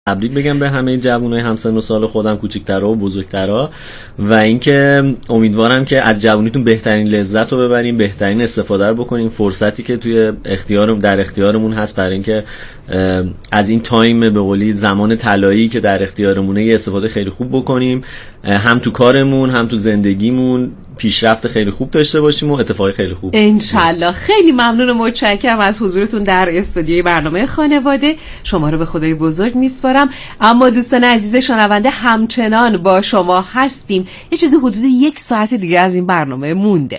تبریک بگم به همه جوانای همسن و سال خودم، کوچیک‌ترا و بزرگترا، و اینکه امیدوارم که از جوانیتون بهترین لذت رو ببریم، بهترین استفاده رو بکنیم. فرصتی که توی در اختیارمون هست برای اینکه از این تایم به قولی زمان طلایی که در اختیارمونه یه استفاده خیلی خوب بکنیم، هم تو کارمون هم تو زندگیمون پیشرفت خیلی خوب داشته باشیم و اتفاقی خیلی خوب انشالله. خیلی ممنون و متشکرم از حضورتون در استودیوی برنامه خانواده. شما رو به خدای بزرگ میسپارم. اما دوستان عزیز شنونده، همچنان با شما هستیم. یه چیزی حدود 1 ساعت دیگه از این برنامه مونده.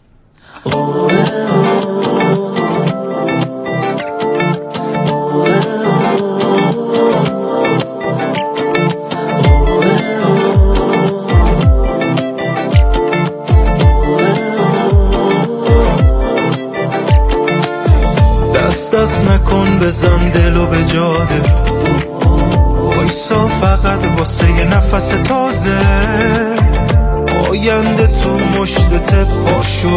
دست نکن بزن دلو به جاده، وایسا فقط واسه یه نفس تازه، آینده تو مشتت پاشو،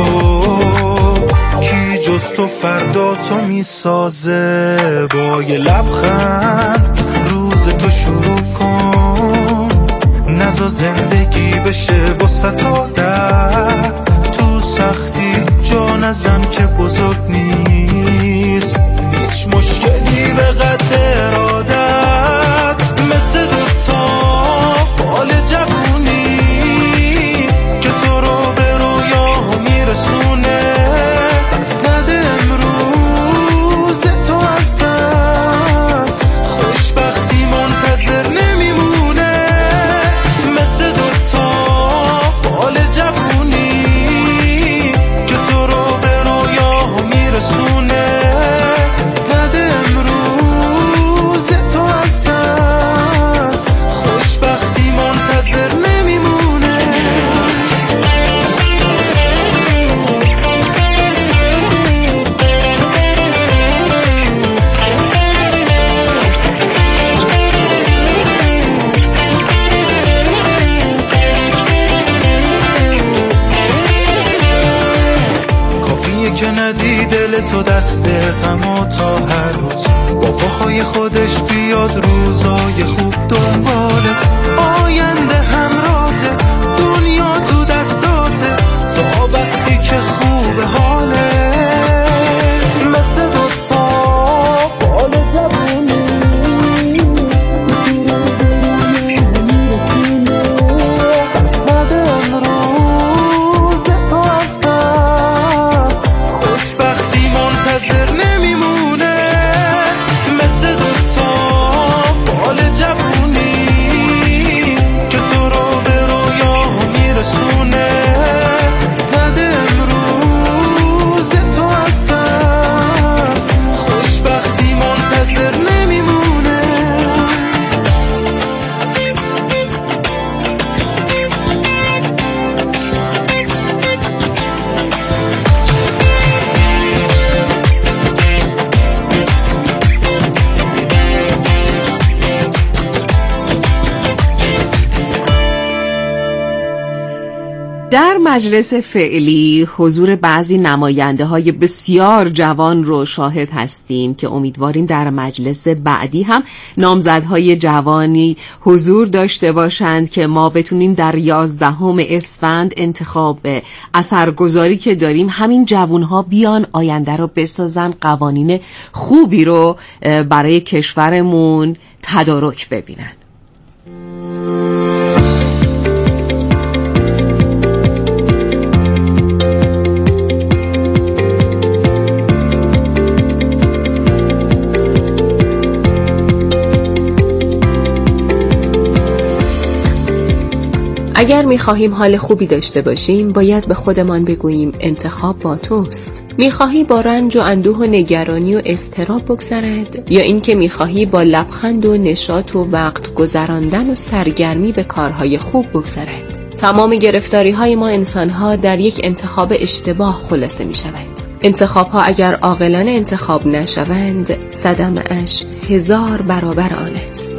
کی جز تو فردا تو میسازه، با یه لبخند روز تو شروع کن، نزا زندگی بشه واسه عادت، تو سختی جا نزن که بزرگ نیست، هیچ مشکلی به قد ارادت، مثل دوتا بال جوونی که تو رو به رویا میرسونه، دست نده امروز تو از دست، خوشبختی منتظر نمیمونه، مثل دوتا بال جوونی که تو رو به رویا میرسونه، که ندی دل تو دست غم و تا هر روز با پاهای خودش بیاد روزای خوب دنبالت، آینده همراهته، دنیا تو دستاته، تا وقتی که خوب حاله، مثل دوتا بال جوونی منتظر نمیمونه، مثل دوتا بال جوونی که تو رو به رویا میرسونه، نده امروز تو از دست، خوشبختی منتظر نمیمونه. در مجلس فعلی حضور بعضی نماینده‌های بسیار جوان رو شاهد هستیم که امیدواریم در مجلس بعدی هم نامزدهای جوانی حضور داشته باشند که ما بتونیم در 11 اسفند انتخاب اثرگذاری که داریم همین جوانها بیان آینده رو بسازن، قوانین خوبی رو برای کشورمون تدارک ببینن. اگر می‌خواهیم حال خوبی داشته باشیم باید به خودمان بگوییم انتخاب با توست. می‌خواهی با رنج و اندوه و نگرانی و اضطراب بگذرد یا اینکه می‌خواهی با لبخند و نشاط و وقت گذراندن و سرگرمی به کارهای خوب بگذرد؟ تمام گرفتاری‌های ما انسان‌ها در یک انتخاب اشتباه خلاصه می‌شود. انتخاب‌ها اگر عاقلانه انتخاب نشوند صدمه اش 1000 برابر آن است.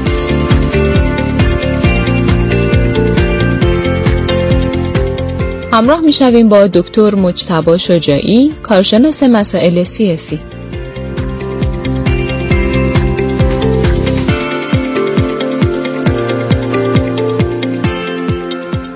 همراه می‌شویم با دکتر مجتبی شجاعی، کارشناس مسائل سیاسی.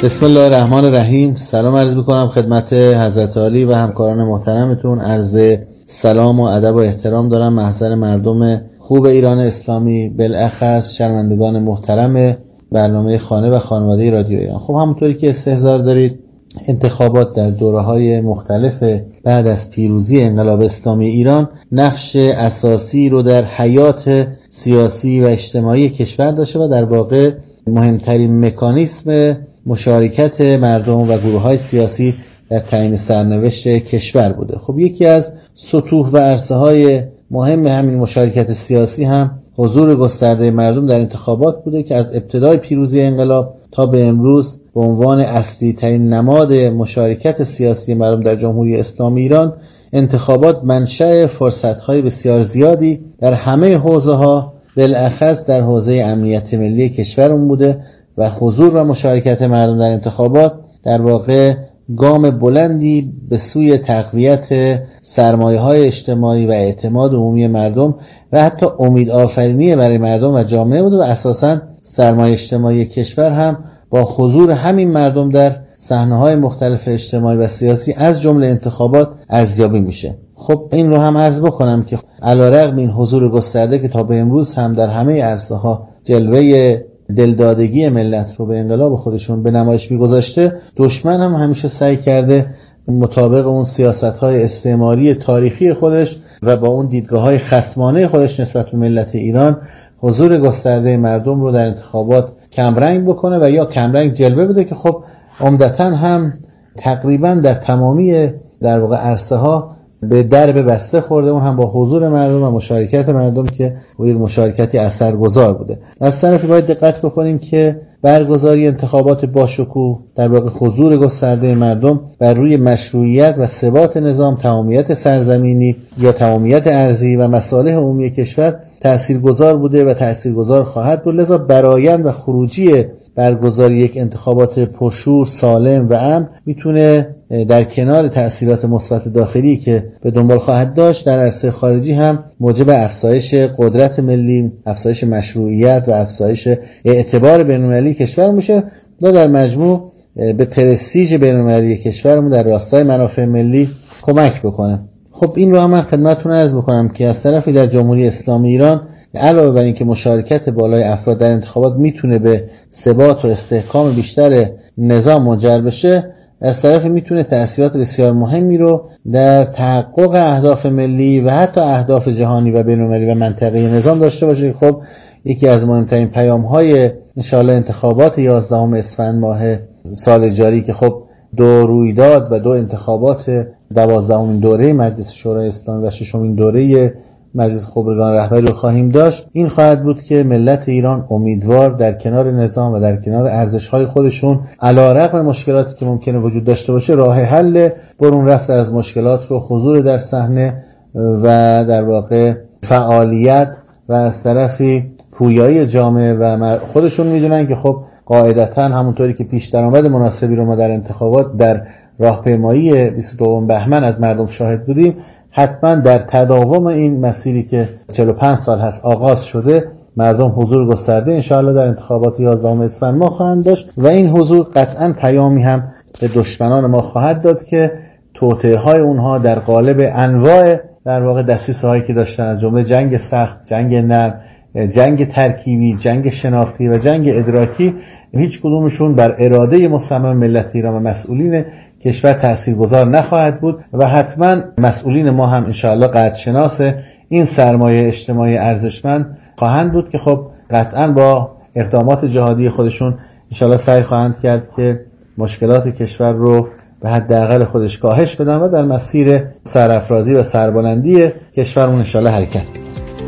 بسم الله الرحمن الرحیم. سلام عرض میکنم خدمت حضرت عالی و همکاران محترمتون. عرض سلام و ادب و احترام دارم محضر مردم خوب ایران اسلامی، بالاخص شنوندگان محترم برنامه خانه و خانواده رادیو ایران. خب همونطوری که استحضار دارید، انتخابات در دوره‌های مختلف بعد از پیروزی انقلاب اسلامی ایران نقش اساسی رو در حیات سیاسی و اجتماعی کشور داشته و در واقع مهمترین مکانیسم مشارکت مردم و گروه‌های سیاسی در تعیین سرنوشت کشور بوده. خب یکی از سطوح و عرصه‌های مهم همین مشارکت سیاسی هم حضور گسترده مردم در انتخابات بوده که از ابتدای پیروزی انقلاب تا به امروز به عنوان اصلی ترین نماد مشارکت سیاسی مردم در جمهوری اسلامی ایران، انتخابات منشأ فرصت‌های بسیار زیادی در همه حوزه‌ها، بالاخص در حوزه امنیت ملی کشورمون بوده و حضور و مشارکت مردم در انتخابات در واقع گام بلندی به سوی تقویت سرمایه‌های اجتماعی و اعتماد عمومی مردم و حتی امید آفرینی برای مردم و جامعه بود و اساساً سرمایه اجتماعی کشور هم با حضور همین مردم در صحنه‌های مختلف اجتماعی و سیاسی از جمله انتخابات ارزیابی میشه. خب این رو هم عرض بکنم که علیرغم این حضور گسترده که تا به امروز هم در همه عرصه‌ها جلوه دلدادگی ملت رو به انقلاب خودشون به نمایش می‌گذاشته، دشمن هم همیشه سعی کرده مطابق اون سیاست‌های استعماری تاریخی خودش و با اون دیدگاه‌های خصمانه خودش نسبت به ملت ایران حضور گسترده مردم رو در انتخابات کمرنگ بکنه و یا کمرنگ جلوه بده که خب عمدتاً هم تقریباً در تمامی در واقع عرصه‌ها به درب بسته خورده، اون هم با حضور مردم و مشارکت مردم که یک مشارکتی اثرگذار بوده. از طرفی باید دقت بکنیم که برگزاری انتخابات باشکوه در واقع حضور گسترده مردم بر روی مشروعیت و ثبات نظام، تمامیت سرزمینی یا تمامیت ارضی و مصالح عمومی کشور تاثیرگذار بوده و تاثیرگذار خواهد بود. لذا برآیند و خروجی برگزاری یک انتخابات پرشور، سالم و امن میتونه در کنار تأثیرات مثبت داخلی که به دنبال خواهد داشت در عرصه خارجی هم موجب افزایش قدرت ملی، افزایش مشروعیت و افزایش اعتبار بین‌المللی کشور میشه و در مجموع به پرستیژ بین‌المللی کشورمون در راستای منافع ملی کمک بکنه. خب این رو هم من خدمتتون عرض بکنم که از طرفی در جمهوری اسلامی ایران علاوه بر اینکه مشارکت بالای افراد در انتخابات میتونه به ثبات و استحکام بیشتر نظام منجر بشه، از طرفی میتونه تأثیرات بسیار مهمی رو در تحقق اهداف ملی و حتی اهداف جهانی و بین‌المللی و منطقه‌ای نظام داشته باشه. خب یکی از مهمترین پیام‌های انشاءالله انتخابات 11 اسفند ماه سال جاری که خب 2 رویداد و 2 انتخابات 12مین دوره مجلس شورای اسلامی و 6مین دوره مجلس خبرگان رهبری رو خواهیم داشت، این خواهد بود که ملت ایران امیدوار در کنار نظام و در کنار ارزش‌های خودشون علیرغم مشکلاتی که ممکنه وجود داشته باشه راه حل برون رفته از مشکلات رو، حضور در صحنه و در واقع فعالیت و از طرفی پویایی جامعه و خودشون میدونن که خب قاعدتاً همونطوری که پیش درآمد مناسبی رو ما در انتخابات در راهپیمایی 22 بهمن از مردم شاهد بودیم، حتما در تداوم این مسیری که 45 سال هست آغاز شده مردم حضور گسترده انشاءالله در انتخابات 11 اسفند ما خواهند داشت و این حضور قطعا پیامی هم به دشمنان ما خواهد داد که توطئه‌های اونها در قالب انواع در واقع دسیسه‌هایی که داشتن، از جمله جنگ سخت، جنگ نرم، جنگ ترکیبی، جنگ شناختی و جنگ ادراکی، هیچ کدومشون بر اراده مصمم ملت ایران و مسئولین کشور تاثیرگذار نخواهد بود و حتما مسئولین ما هم انشاءالله قدرشناس این سرمایه اجتماعی ارزشمند خواهند بود که خب قطعا با اقدامات جهادی خودشون انشاءالله سعی خواهند کرد که مشکلات کشور رو به حداقل خودش کاهش بدن و در مسیر سرافرازی و سربلندی کشورمون انشاءالله حرکت کنن.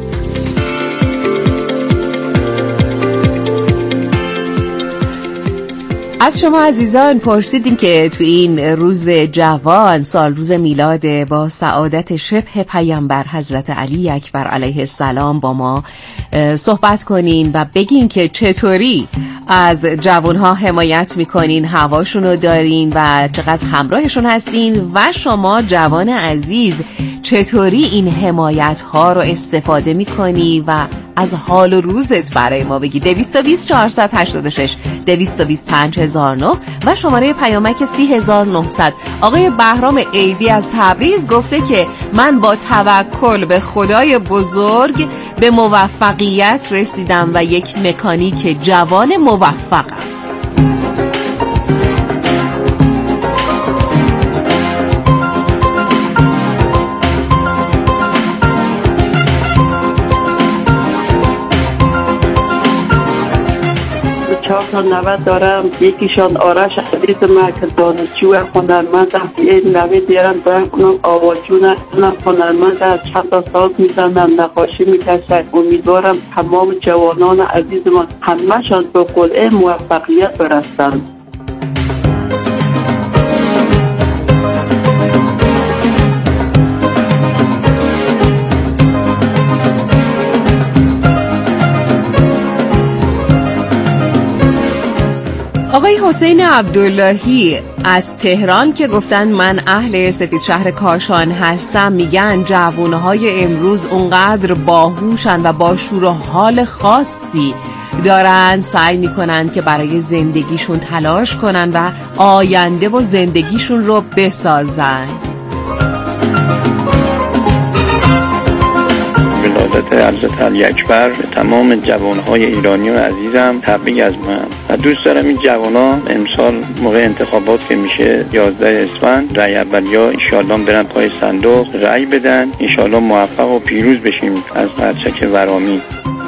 از شما عزیزان پرسیدیم که تو این روز جوان، سال روز میلاد با سعادت شبه پیامبر حضرت علی اکبر علیه السلام با ما صحبت کنین و بگین که چطوری از جوانها حمایت میکنین، هواشون رو دارین و چقدر همراهشون هستین و شما جوان عزیز چطوری این حمایت ها رو استفاده میکنی و از حال و روزت برای ما بگی. 220 486 220 5009 و شماره پیامک 30900. آقای بهرام عیدی از تبریز گفته که من با توکل به خدای بزرگ به موفقیت رسیدم و یک مکانیک جوان موفقم. تا 90 دارم. یکیشان آرش عزیز من که دانشجو هنرمندم، این نوید دیرم دارم کنم آواجونه هنرمند از چند سال میزنم، نقاشی میکشم. امیدوارم تمام جوانان عزیزمان همه‌شان به قله موفقیت برسند. آقای حسین عبداللهی از تهران که گفتن من اهل سفید شهر کاشان هستم، میگن جوانهای امروز اونقدر باهوشن و با شور و حال خاصی دارن سعی میکنن که برای زندگیشون تلاش کنن و آینده و زندگیشون رو بسازن. ولادت حضرت علی اکبر تمام جوانهای ایرانی و عزیزم تبریک از من و دوست دارم این جوانها امسال موقع انتخابات که میشه 11 اسفند رأی اولیا انشالله برن پای صندوق رأی بدن، انشالله موفق و پیروز بشیم از قرچک ورامین.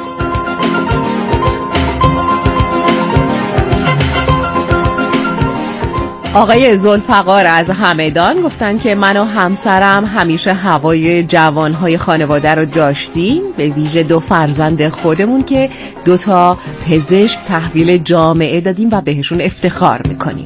آقای ذوالفقار از همدان گفتن که من و همسرم همیشه هوای جوانهای خانواده رو داشتیم، به ویژه 2 فرزند خودمون که 2 پزشک تحویل جامعه دادیم و بهشون افتخار میکنیم.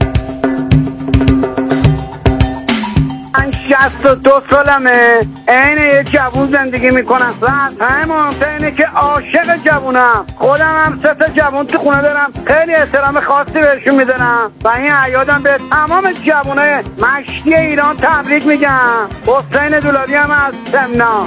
من 62 سالمه، عین یه جوون زندگی میکنم و از همه مهمتر اینه که عاشق جوونم. خودم هم 3 تا جوون تو خونه دارم، خیلی احترام خاصی بهشون میدونم و این اعیادم به تمام جوونای مشتی ایران تبریک میگم. حسین دولابی هم از سمنا.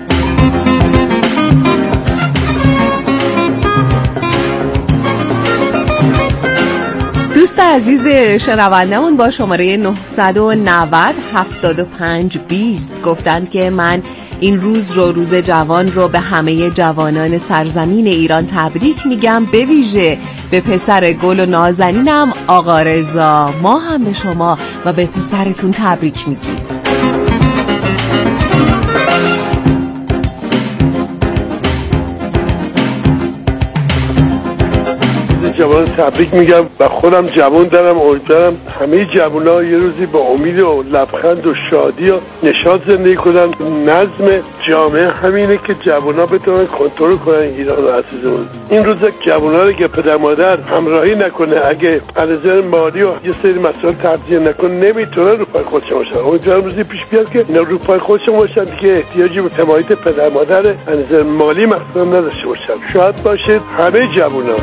دوست عزیز شنوندمون با شماره 990 75 20 گفتند که من این روز جوان رو به همه جوانان سرزمین ایران تبریک میگم، به ویژه به پسر گل و نازنینم آقا رضا. ما هم به شما و به پسرتون تبریک میگیم. جوان تبریک میگم و خودم جوان دارم. امیدوارم همه جوان‌ها یه روزی با امید و لبخند و شادی و نشاط زندگی کنن. نظم جامعه همینه که جوان‌ها بتونن کنترل کنن ایران عزیزمون. این روزا جوان‌ها رو که پدر مادر همراهی نکنه، اگه علاوه مالی و یه سری مسائل ترجیح نکنه، نمیتونن رو پای خودشون باشن. امیدوارم روزی پیش بیاد که رو پای خودشون باشن، که احتیاجی به حمایت پدر مادر علاوه مالی مثلا نداشته باشن. شاد باشید همه جوان‌ها.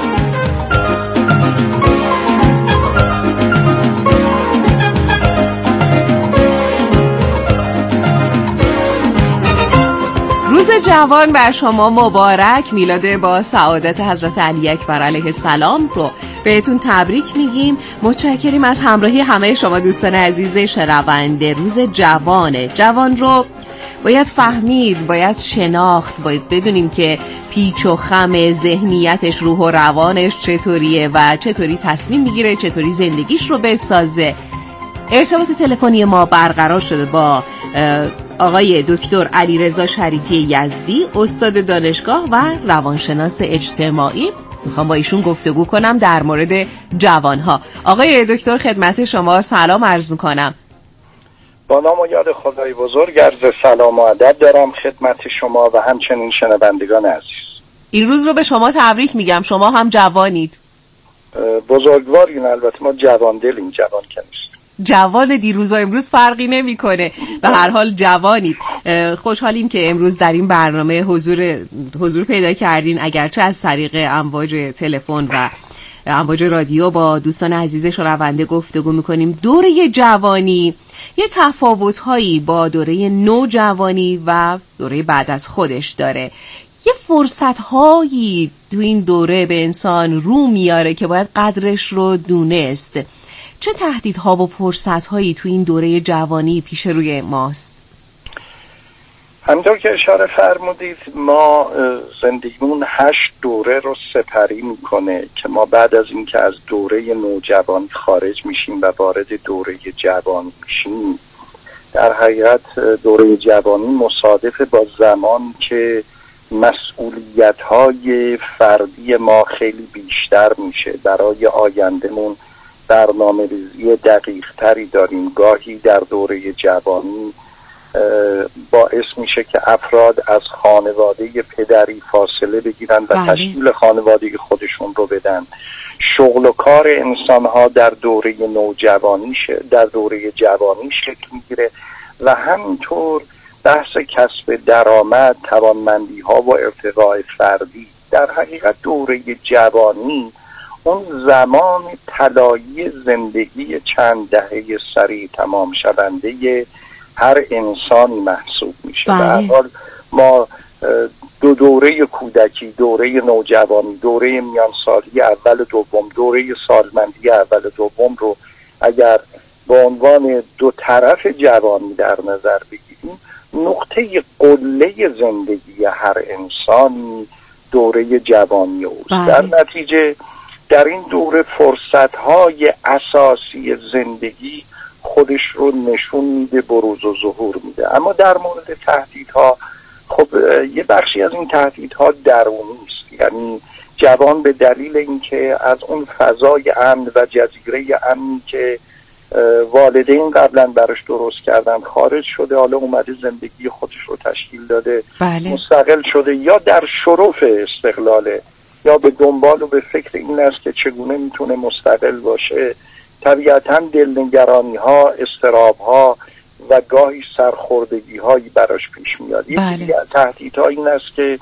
روز جوان بر شما مبارک. میلاد با سعادت حضرت علی اکبر علیه السلام رو بهتون تبریک میگیم. متشکریم از همراهی همه شما دوستان عزیز شنونده. روز جوان رو باید فهمید، باید شناخت، باید بدونیم که پیچ و خم ذهنیتش، روح و روانش چطوریه و چطوری تصمیم میگیره، چطوری زندگیش رو بسازه. ارتباط تلفنی ما برقرار شده با آقای دکتر علیرضا شریفی یزدی، استاد دانشگاه و روانشناس اجتماعی. میخوام با ایشون گفتگو کنم در مورد جوانها. آقای دکتر خدمت شما سلام عرض میکنم. با نام و یاد خدای بزرگ عرض سلام و ادب دارم خدمت شما و همچنین شنوندگان عزیز. این روز رو به شما تبریک میگم. شما هم جوانید. بزرگوارین. البته ما جوان دلیم، جوان که نیست. جوان دیروز و امروز فرقی نمیکنه. به هر حال جوانید. خوشحالیم که امروز در این برنامه حضور پیدا کردین، اگرچه از طریق امواج تلفن و امواج رادیو با دوستان عزیز شنونده گفتگو میکنیم. دوره جوانی یه تفاوت‌هایی با دوره نوجوانی و دوره بعد از خودش داره. یه فرصت‌هایی تو این دوره به انسان رو میاره که باید قدرش رو دونست. چه تهدیدها و فرصت‌هایی تو این دوره جوانی پیش روی ماست؟ همونطور که اشاره فرمودید ما زندگیمون 8 دوره رو سپری میکنه که ما بعد از اینکه از دوره نوجوانی خارج میشیم و وارد دوره جوانی میشیم، در حقیقت دوره جوانی مصادف با زمان که مسئولیت‌های فردی ما خیلی بیشتر میشه. برای آیندهمون برنامه‌ریزی دقیق‌تری داریم. گاهی در دوره جوانی باعث میشه که افراد از خانواده پدری فاصله بگیرن و تشکیل خانواده خودشون رو بدن. شغل و کار انسان‌ها در دوره جوانی شکل میگیره و همینطور بحث کسب درآمد، توانمندی‌ها و ارتقاء فردی. در حقیقت دوره جوانی اون زمان طلایی زندگی چند دهه سریع تمام شونده هر انسانی محسوب میشه. به هر حال ما دو دوره کودکی، دوره نوجوانی، دوره میانسالی اول و دوم، دوره سالمندی اول و دوم رو اگر به عنوان دو طرف جوانی در نظر بگیریم، نقطه قله زندگی هر انسانی دوره جوانی اوست. در نتیجه در این دوره فرصت‌های اساسی زندگی خودش رو نشون میده، بروز و ظهور میده. اما در مورد تهدیدها، خب یه بخشی از این تهدیدها درونی است. یعنی جوان به دلیل اینکه از اون فضای امن و جزیره امنی که والدین قبلا براش درست کردن خارج شده، حالا اومده زندگی خودش رو تشکیل داده، مستقل شده، یا در شرف استقلاله، یا به دنبال و به فکر این است که چگونه میتونه مستقل باشه. طبیعتاً دلنگرانی ها، اضطراب ها و گاهی سرخوردگی هایی براش پیش میاد. یکی از تهدیدها این است که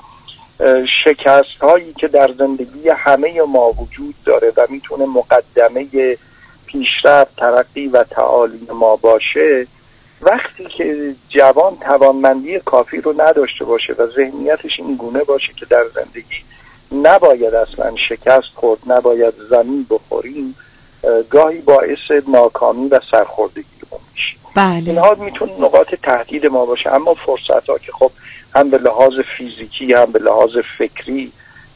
شکست هایی که در زندگی همه ما وجود داره و میتونه مقدمه پیشرفت، ترقی و تعالی ما باشه، وقتی که جوان توانمندی کافی رو نداشته باشه و ذهنیتش این گونه باشه که در زندگی نباید اصلا شکست خورد، نباید زمین بخوریم، گاهی باعث ناکامی و سرخوردگی رو میشه. اینها میتونه نقاط تهدید ما باشه. اما فرصت ها که خب هم به لحاظ فیزیکی هم به لحاظ فکری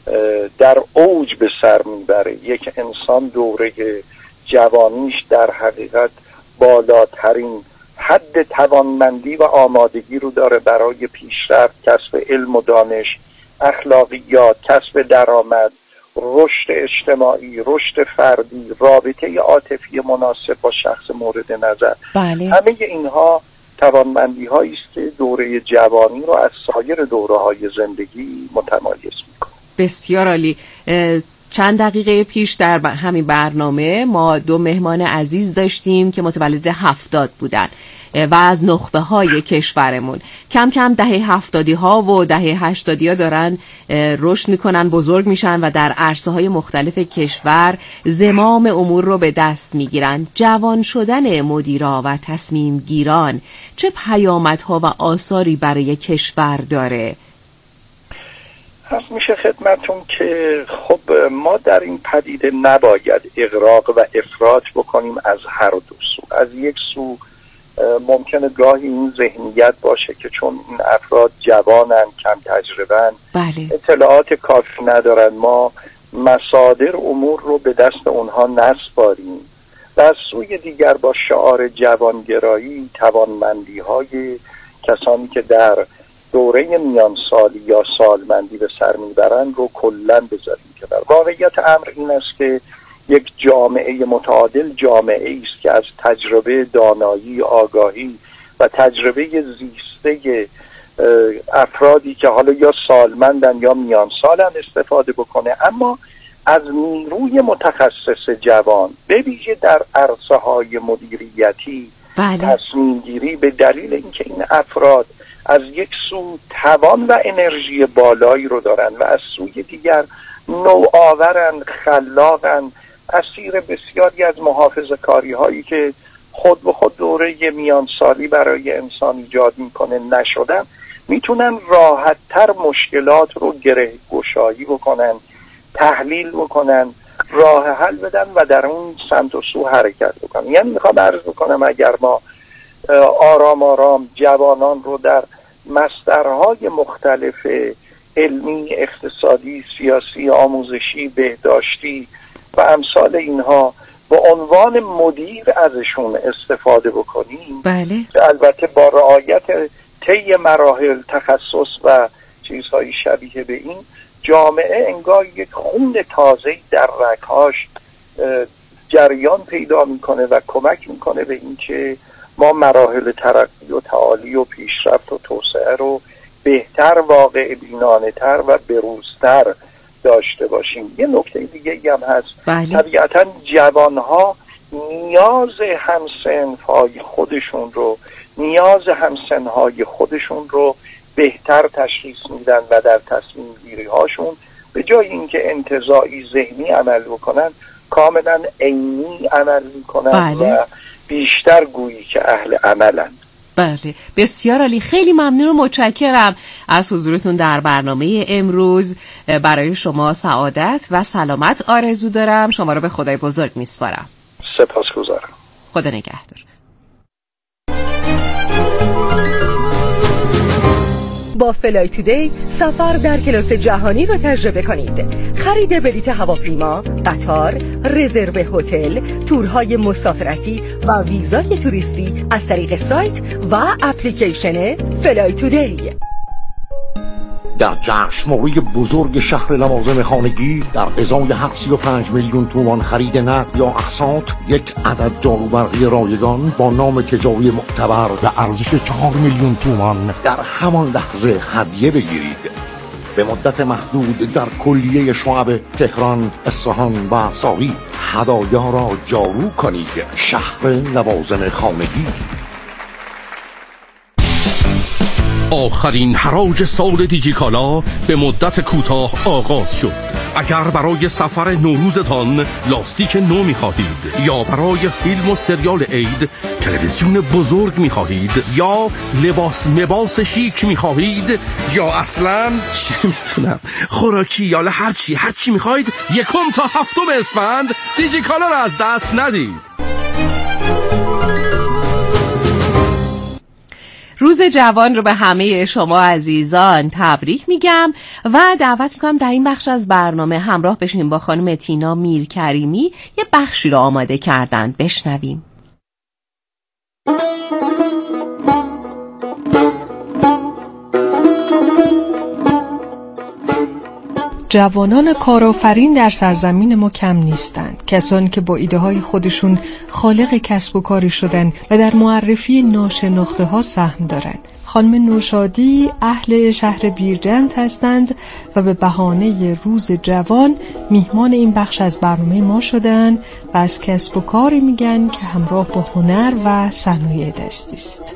در اوج به سر میبره. یک انسان دوره جوانیش در حقیقت بالاترین حد توانمندی و آمادگی رو داره برای پیشرفت، کسب علم و دانش، اخلاقیات، کسب درآمد، رشد اجتماعی، رشد فردی، رابطه عاطفی مناسب با شخص مورد نظر. همه اینها توانمندی هایی است که دوره جوانی رو از سایر دوره های زندگی متمایز میکنه. بسیار عالی. چند دقیقه پیش در همین برنامه ما 2 مهمان عزیز داشتیم که متولد 70 بودن و از نخبه های کشورمون. کم کم دهه 70 ها و دهه 80 ها دارن رشد میکنن، بزرگ میشن و در عرصه های مختلف کشور زمام امور رو به دست میگیرن. جوان شدن مدیرا و تصمیم گیران چه پیامدها و آثاری برای کشور داره؟ هست میشه خدمتون که خب ما در این پدیده نباید اغراق و افراط بکنیم از هر دو سو. از یک سو ممکنه گاهی این ذهنیت باشه که چون این افراد جوانن، کم تجربه‌اند، اطلاعات کافی ندارن، ما مصادر امور رو به دست اونها نسپاریم. و از سوی دیگر با شعار جوانگرایی توانمندی های کسانی که در دوره میانسالی یا سالمندی به سر میبرن رو کلن بذاریم که واقعیت امر این است که یک جامعه متعادل جامعه است که از تجربه دانایی، آگاهی و تجربه زیسته افرادی که حالا یا سالمندن یا میانسالن استفاده بکنه، اما از نیروی متخصص جوان به ویژه در عرصه‌های مدیریتی، تصمیم گیری، به دلیل اینکه این افراد از یک سو توان و انرژی بالایی رو دارن و از سوی دیگر نوآورن، خلاقن، اسیر بسیاری از محافظه‌کاری هایی که خود به خود دوره میانسالی برای انسان ایجاد میکنه نشدن، میتونن راحت‌تر مشکلات رو گره گشایی بکنن، تحلیل بکنن، راه حل بدن و در اون سمت و سو حرکت بکنن. یعنی میخوام عرض بکنم اگر ما آرام آرام جوانان رو در مصدرهای مختلف علمی، اقتصادی، سیاسی، آموزشی، بهداشتی و امثال اینها به عنوان مدیر ازشون استفاده بکنیم، بله، البته با رعایت طی مراحل تخصص و چیزهای شبیه به این، جامعه انگار یک خون تازه در رگ‌هاش جریان پیدا میکنه و کمک میکنه به اینکه ما مراحل ترقی و تعالی و پیشرفت و توسعه رو بهتر، واقع بینانه‌تر و بروزتر داشته باشیم. یه نکته دیگه هم هست، بله. طبیعتا جوانها نیاز همسن‌های خودشون رو، نیاز همسن‌های خودشون رو بهتر تشخیص میدن و در تصمیم گیری هاشون به جای اینکه انتزاعی ذهنی عمل بکنن کاملا عینی عمل میکنن. بله. و بیشتر گویی که اهل عملن. بله، بسیار عالی. خیلی ممنون و متشکرم از حضورتون در برنامه امروز. برای شما سعادت و سلامت آرزو دارم. شما رو به خدای بزرگ میسپارم. سپاسگزارم. خدا نگهدار. با فلای تودی سفر در کلاس جهانی را تجربه کنید. خرید بلیط هواپیما، قطار، رزرو هتل، تورهای مسافرتی و ویزای توریستی از طریق سایت و اپلیکیشن فلای تودی. در جشنواره بزرگ شهر لوازم خانگی در ازای 735 میلیون تومان خرید نقد یا اقساط، یک عدد جاروبرقی رایگان با نام تجاری معتبر به ارزش 4 میلیون تومان در همان لحظه هدیه بگیرید. به مدت محدود در کلیه شعب تهران، اصفهان و ساقی هدایا را جارو کنید. شهر لوازم خانگی. آخرین حراج سال دیجیکالا به مدت کوتاه آغاز شد. اگر برای سفر نوروزتان لاستیک نو می‌خواهید، یا برای فیلم و سریال عید تلویزیون بزرگ می‌خواهید، یا لباس شیک می‌خواهید، یا اصلاً چه می‌دونم خوراکی یا هر چی می‌خواهید، 1 تا 7 اسفند دیجیکالا را از دست ندید. روز جوان رو به همه شما عزیزان تبریک میگم و دعوت میکنم در این بخش از برنامه همراه بشیم با خانم تینا میرکریمی. یه بخشی رو آماده کردن، بشنویم. جوانان کارآفرین در سرزمین ما کم نیستند. کسانی که با ایده های خودشون خالق کسب و کاری شدن و در معرفی ناشناخته ها سهم دارند. خانم نورشادی اهل شهر بیرجند هستند و به بهانه روز جوان میهمان این بخش از برنامه ما شدن و از کسب و کاری میگن که همراه با هنر و صنایع دستی است.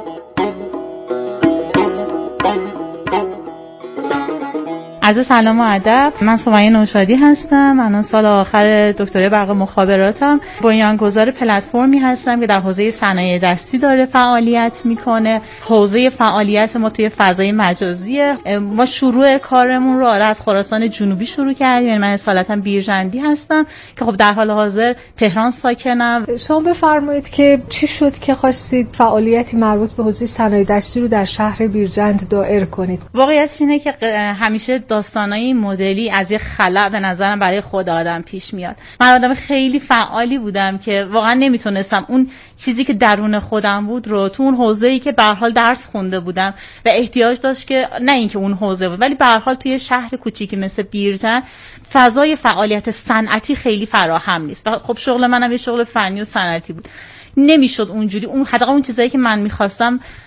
عرض سلام و ادب. من سمیه نورشادی هستم. من سال آخر دکترای برق مخابراتم. بنیانگذار پلتفرمی هستم که در حوزه صنایع دستی داره فعالیت میکنه. حوزه فعالیت ما توی فضای مجازیه. ما شروع کارمون رو از خراسان جنوبی شروع کردیم. یعنی من اصالتا بیرجندی هستم که خب در حال حاضر تهران ساکنم. شما بفرمایید که چی شد که خواستید فعالیتی مربوط به حوزه صنایع دستی رو در شهر بیرجند دایر کنید؟ واقعیتش اینه که همیشه داستانای مدلی از یه خلأ به نظرم برای خود آدم پیش میاد. من آدم خیلی فعالی بودم که واقعا نمیتونستم اون چیزی که درون خودم بود رو تو اون حوزه‌ای که به هر حال درس خونده بودم و احتیاج داشت که نه اینکه اون حوزه بود ولی به هر حال توی شهر کوچیکی مثل بیرجند فضای فعالیت صنعتی خیلی فراهم نیست. و خب شغل منم یه شغل فنی و صنعتی بود. نمیشد اونجوری اون حداقل اون چیزایی که من می‌خواستم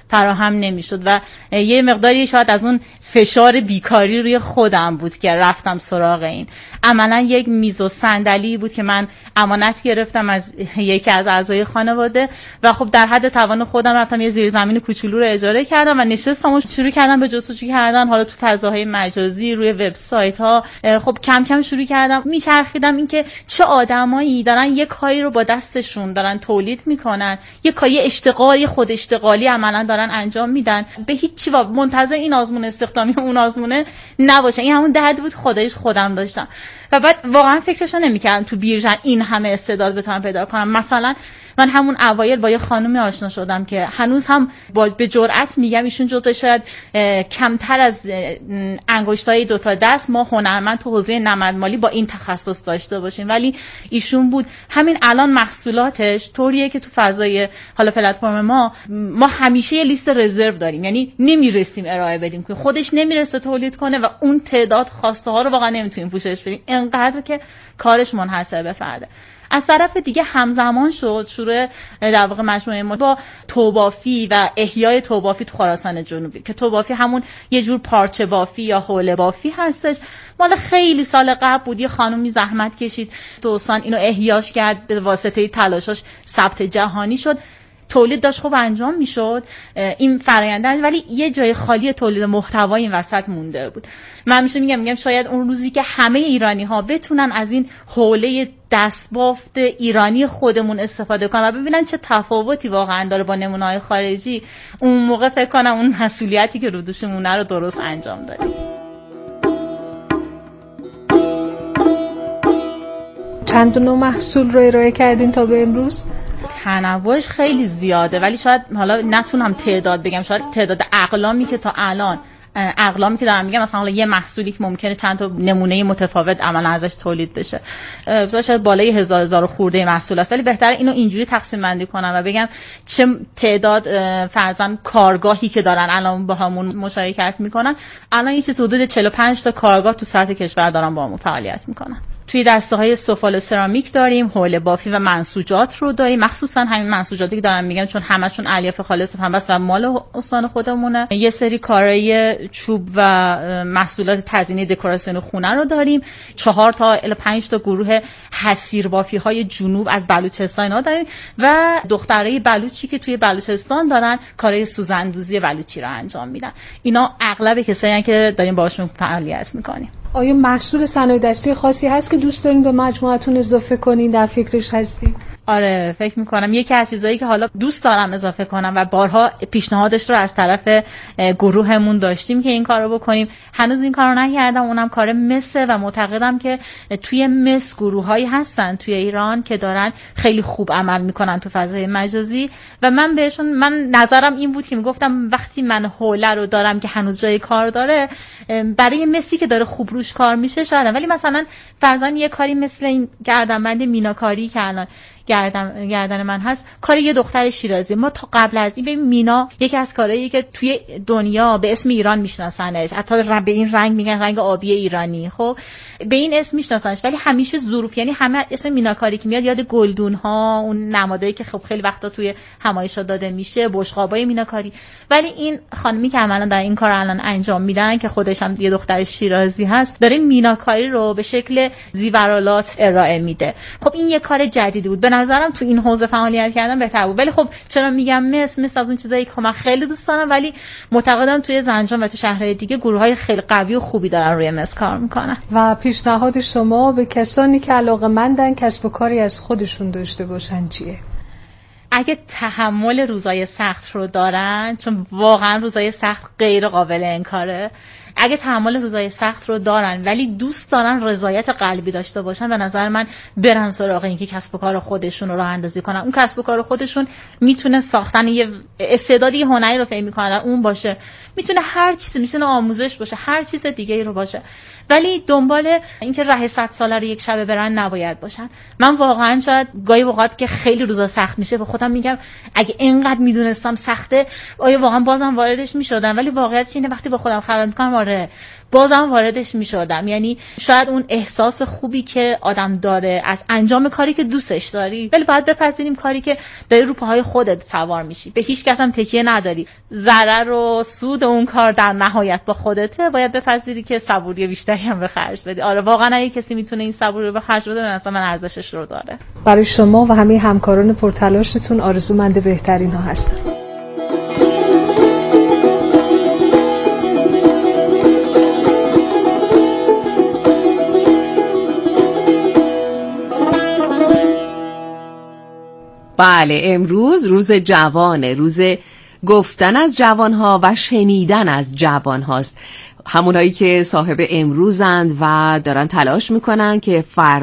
فراهم نمیشد و یه مقداری شاید از اون فشار بیکاری روی خودم بود که رفتم سراغ این. عملا یک میز و صندلی بود که من امانت گرفتم از یکی از اعضای خانواده و خب در حد توان خودم رفتم یه زیرزمین کوچولو رو اجاره کردم و نشستم و شروع کردم به جستجو کردن، حالا تو فضاهای مجازی، روی وبسایت ها. خب کم کم شروع کردم میچرخیدم اینکه چه آدمایی دارن یک کاری رو با دستشون دارن تولید میکنن، یک کاری اشتغالی، خود اشتغالی عملا دارن انجام میدن، به هیچ چی منتظر این آزمون استخدامی اون آزمونه نباشه. این همون درد بود خودم داشتم و بعد واقعا فکرشو نمیکردم تو بیرجن این همه استعداد بتونم پیدا کنم. مثلا من همون اوایل با یه خانومی آشنا شدم که هنوز هم به جرئت میگم ایشون جزء شاید کمتر از انگشتای دوتا دست ما هنرمند تو حوزه نمدمالی با این تخصص داشته باشیم، ولی ایشون بود. همین الان محصولاتش طوریه که تو فضای حالا پلتفرم ما همیشه یه لیست رزرو داریم، یعنی نمیرسیم ارائه بدیم که خودش نمیرسه تولید کنه و اون تعداد خواسته ها رو واقعا نمیتونیم پوشش بدیم، انقدر که کارش منحصر به فرده. از طرف دیگه همزمان شد شروع در واقع مجموعه ما با توبافی و احیای توبافی تو خراسان جنوبی که توبافی همون یه جور پارچه بافی یا حوله بافی هستش. مال خیلی سال قبل بود، یه خانومی زحمت کشید دوستان اینو احیاش کرد، به واسطه تلاشاش ثبت جهانی شد، تولید داشت خوب انجام میشد این فراینده، ولی یه جای خالی تولید محتوا این وسط مونده بود. من میگم شاید اون روزی که همه ایرانی ها بتونن از این حوله دستبافت ایرانی خودمون استفاده کنن و ببینن چه تفاوتی واقعا داره با نمونه‌های خارجی، اون موقع فکر کنم اون مسئولیتی که رو دوشمونه رو درست انجام دادیم. چند نوع محصول رو ارائه کردین تا به امروز؟ تنوعش خیلی زیاده، ولی شاید حالا نتونم تعداد بگم، شاید تعداد اقلامی که تا الان اقلامی که دارم میگم مثلا حالا یه محصولی که ممکنه چند تا نمونه متفاوت عملا ازش تولید بشه شاید بالای هزار خورده محصول است، ولی بهتره اینو اینجوری تقسیم بندی کنم و بگم چه تعداد فرضاً کارگاهی که دارن الان با همون مشارکت میکنن. الان یه چیز حدود 45 تا کارگاه تو سطح کشور دارن با همون فعالیت میکنن. توی دسته های سفال و سرامیک داریم، حوله بافی و منسوجات رو داریم، مخصوصا همین منسوجاتی که دارم میگم چون همشون الیاف خالص پنبه و مال استان خودمونه. یه سری کارهای چوب و محصولات تزیینی دکوراسیون خونه رو داریم. 4 تا الی 5 تا گروه حصیر بافی های جنوب از بلوچستان ها داریم و دخترای بلوچی که توی بلوچستان دارن کارهای سوزندوزی بلوچی رو انجام میدن. اینا اغلب کسایی که داریم باشون فعالیت میکنیم. آیا محصول صنایع دستی خاصی هست که دوست دارین به مجموعتون اضافه کنین، در فکرش هستین؟ آره فکر میکنم یکی از چیزایی که حالا دوست دارم اضافه کنم و بارها پیشنهادش رو از طرف گروهمون داشتیم که این کارو بکنیم، هنوز این کارو نکردم، اونم کار مس و معتقدم که توی مس گروهایی هستن توی ایران که دارن خیلی خوب عمل میکنن تو فضای مجازی و من نظرم این بود که میگفتم وقتی من حوله رو دارم که هنوز جای کار داره برای مسی که داره خوب روش کار میشه شاید، ولی مثلا فرضاً یه کاری مثل این گردنبند میناکاری که الان گردن من هست، کار یه دختر شیرازی. ما تا قبل از این ببین مینا یکی از کارهایی که توی دنیا به اسم ایران میشناسنش، حتی به این رنگ میگن رنگ آبی ایرانی، خب به این اسم میشناسنش، ولی همیشه ظروف، یعنی همه اسم میناکاری که میاد یاد گلدون ها، اون نمادایی که خب خیلی وقتا توی همایشات داده میشه، بشقابای میناکاری، ولی این خانمی که عملا در این کار الان انجام میدن که خودش هم یه دختر شیرازی هست داره میناکاری رو به شکل زیورالات ارائه میده. خب این یه کار جدیدی بود، به نظرم تو این حوزه فعالیت کردن بهتر بود، ولی خب چرا میگم مثل از اون چیزایی که من خیلی دوست دارم، ولی معتقدم توی زنجان و تو شهرهای دیگه گروه‌های خیلی قوی و خوبی دارن روی مس کار میکنن. و پیشنهاد شما به کسانی که علاقه‌مندن کسب و کاری از خودشون داشته باشن چیه؟ اگه تحمل روزای سخت رو دارن، چون واقعا روزای سخت غیر قابل انکاره، اگه تحمل روزای سخت رو دارن ولی دوست دارن رضایت قلبی داشته باشن، به نظر من برن سراغ این که کسب و کار خودشون رو راه اندازی کنن. اون کسب و کار خودشون میتونه ساختن یه استعدادی هنری رو فهم میکنن اون باشه، میتونه هر چیزی، میتونه آموزش باشه، هر چیز دیگه ای رو باشه، ولی دنبال اینکه ره 100 ساله رو یک شبه برن نباید باشن. من واقعا شاید گاهی اوقات که خیلی روزا سخت میشه به خودم میگم اگه اینقدر میدونستم سخته آیا واقعا بازم واردش میشدم، ولی واقعیتش اینه وقتی با خودم خلوت میکنم آره بازم واردش میشدم. یعنی شاید اون احساس خوبی که آدم داره از انجام کاری که دوستش داری، ولی باید بپذیریم کاری که داری رو پاهای خودت سوار میشی، به هیچ کس هم تکیه نداری، ضرر و سود اون کار در نهایت با خودته، باید بپذیری که صبوری بیشتری هم به خرج بدی. آره واقعا اگه کسی میتونه این صبوری رو به خرج بده، مثلا من ارزشش رو داره. برای شما و همه همکاران پرتلاشتون آرزومند بهترین ها هستم. بله، امروز روز جوانه، روز گفتن از جوانها و شنیدن از جوانهاست، همونایی که صاحب امروزند و دارن تلاش میکنن که فردا